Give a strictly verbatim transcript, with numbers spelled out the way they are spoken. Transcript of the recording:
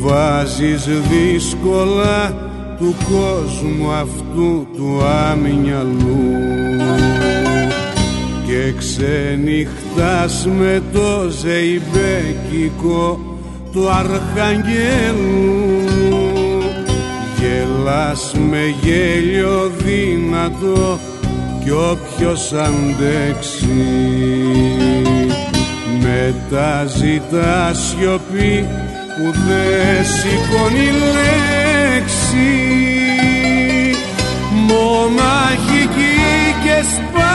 βάζεις δύσκολα του κόσμου αυτού του αμυαλού και ξενυχτάς με το ζεϊμπέκικο του αρχαγγέλου, γελάς με γέλιο δυνατό κι όποιος αντέξει μετά ζητά σιωπή που δε σηκώνει λέξη, μοναχική και σπα